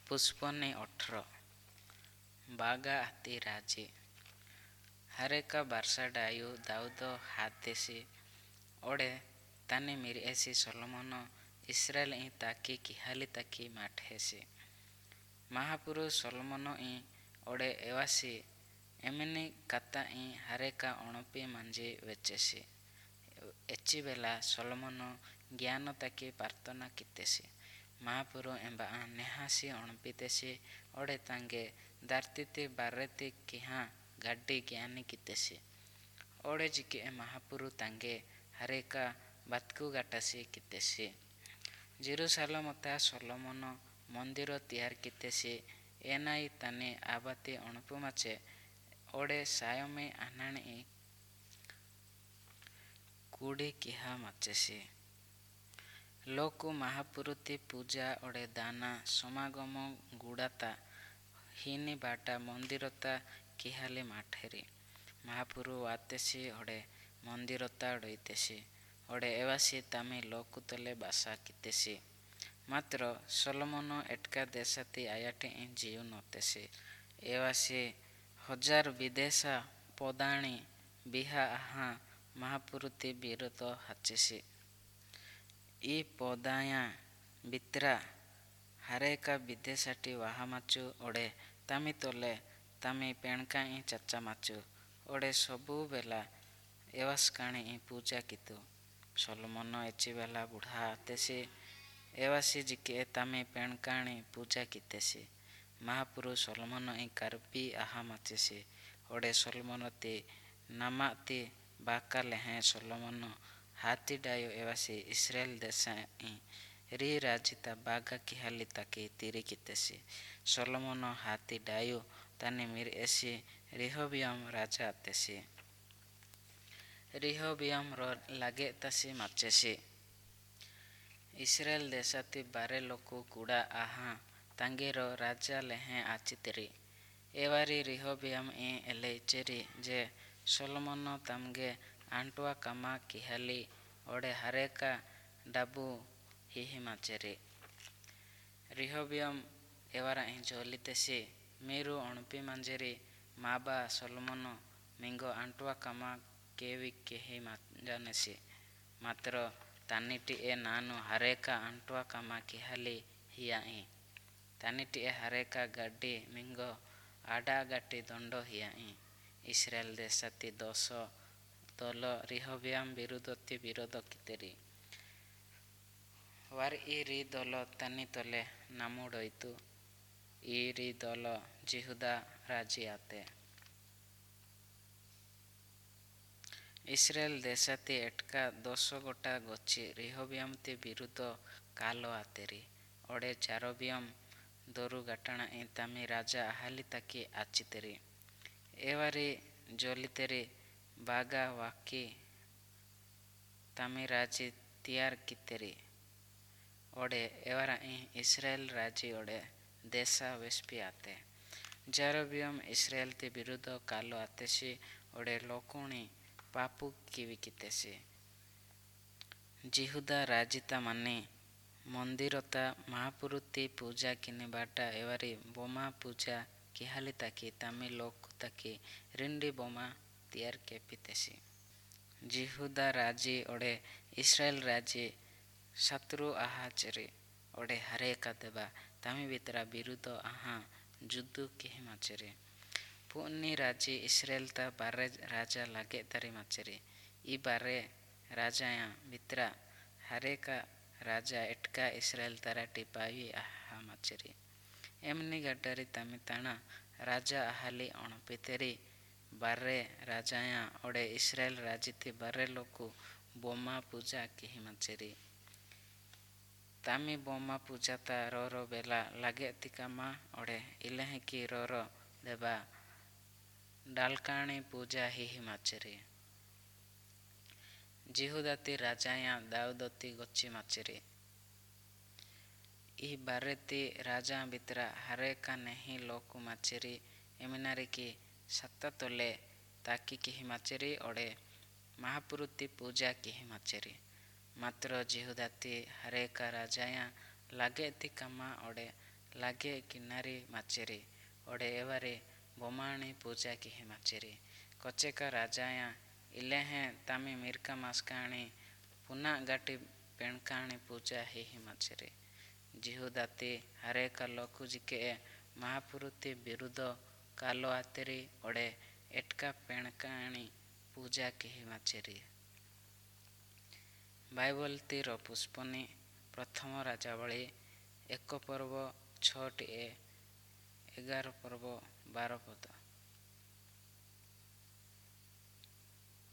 पुष्पने 18 बागा हाती राजे हरेका बारसा डायु दाऊद हातेसी ओडे ताने मिर ऐसी सोलोमोनो इस्राएल इ ताकी किहाली ताकी माठेसी महापुरुष सोलोमोनो इ ओडे एवासी एमिनी कता इ हरेका अणपी मंजी वेचेसी एची बेला सोलोमोनो ज्ञान ताकी प्रार्थना कितेसी महापुरु एंबा नेहासी अणपितेसी ओडे तांगे दार्तिति बारेति किहा गाड्डी ज्ञानी कितेसी ओडे जिके महापुरु तांगे हरेका बातकु गाटासी कितेसी जेरूशलेम ता सोलोमोनो मंदिर तियार कितेसी एनाई ताने आबाती अणपुमाचे ओडे सायमे आनाणी कूड़ी किहा माचेसी लोकु महापुरुति पूजा ओडे दाना समागम गुड़ाता हिनी बाटा मंदिरता किहाले माठेरी महापुरु वातेसी ओडे मंदिरता डोइतेसी ओडे एवासी तामी लोकु तले बासा कितेसी मात्र सोलोमोनो एटका देशाती आयाटे इन जीव नोतेसी एवासी हजार विदेशा पोदाणी बिहा आहा महापुरुति विरोध हाचेसी ई पोदाया बित्रा हरेका विदेशाटी वाहामाचु ओडे तामी तोले तामी पेणका इ चाचा माचु ओडे सबु बेला एवासकाणी इ पूजा कितु सोलोमोनो एची बेला बुढ़ा आतेसी एवासी जिके तामी पेणकाणी पूजा कितेसी महापुरुष सोलोमोनो इ करबी आहा माचेसी ओडे सोलोमोनो ती नामाती बाका लेहे सोलोमोनो हाथी डायो एवासी इस्राएल देशा इ री राजिता बागा किहाली ताकी तीरी कितेसी सोलोमोनो हाथी डायो ताने मिर एसी रिहोबियम राजा आतेसी रिहोबियम रो लागे तासी माचेसी इस्राएल देशाती बारे लोकु गुड़ा आहा तांगेरो राजा लेहे आचितेरी एवारी रिहोबियम इ एलेचेरी जे सोलोमोनो तमगे आंटुआ कामा किहाली ओडे हरेका डाबू हिहि माचेरी रिहोबियम एवारा इ जोलितेसी मीरु अणपी मंजेरी माबा सोलोमोनो मिंगो आंटुआ कामा केवी केही जानेसी मात्र तानिटी ए नानु हरेका आंटुआ कामा किहाली हिया इ तानिटी ए हरेका गाड्डी मिंगो आडा गाटी दंडो हिया इ इस्राएल देशाती दोसो दल रिहोबियम विरुद्धती विरोध कितेरी वार ई री दल तानी तोले नामुडोइतु ई री दल जिहुदा राजी आते इस्राएल देशाती एटका 200 गोटा गोची रिहोबियम ती विरुद्ध कालो आतेरी ओडे चारोबियम दोरु गाटना इ तामी राजा आहाली ताकी आचितेरी एवारी जोलितेरी बागा वाकी तामी राजी तियार कितेरी ओडे एवारा इ इस्राएल राजी ओडे देशा वेस्पी आते जारोबियम इस्राएल ती विरुद्ध कालो आतेसी ओडे लोकुणी पापु किवी कितेसी जिहुदा राजिता माने मंदिरता महापुरुति पूजा किने बाटा एवारी बोमा पूजा किहाली ताकी तामी लोक ताकी रिंडी बोमा तियार केपितेसी जिहुदा राजी ओडे इस्राएल राजी शत्रु आहा चेरी ओडे हरेका देबा तामी बितरा विरुद्ध आहा जुद्दु किहि माचेरी पुन्नी राजी इस्राएल ता बारे राजा लागे तारी माचेरी ई बारे राजाया बितरा हरेका राजा एटका इस्राएल ताराटी पावी आहा माचेरी एमनी गड्डारी तामी ताना राजा आहाली अणपितेरी बारे राजाया ओडे इस्राएल राजीती बारे लोकु बोमा पूजा किहि माचेरी तामी बोमा पूजा ता रो बेला लागे तिकामा ओडे इलेहे की रो देबा डालकाणी पूजा हिहि माचेरी जिहुदाती राजाया दाऊदती गोची माचेरी ई बारेती राजा बितरा हरेका नहीं लोकु माचेरी एमिनारी की सत्ता तोले ताकी किहि माचेरी ओडे महापुरुति पूजा किहि माचेरी मात्र जिहुदाती हरेका राजाया लागे ति कामा ओडे लागे किन्नारी माचेरी ओडे एवारे बोमाणी पूजा किहे माचेरी कचेका राजाया इले हैं तामी मिरका मास्काणी पुना गाटी पेणकाणी पूजा ही माचेरी जिहु दाती हरे कालो कुजिके महापुरुति विरुद्ध कालो आतेरी ओडे एटका पेणकाणी पूजा किही माचेरी बाइबल तीर पुष्पनी प्रथम राजावली 1 पर्व 6 11 पर्व 12 पद।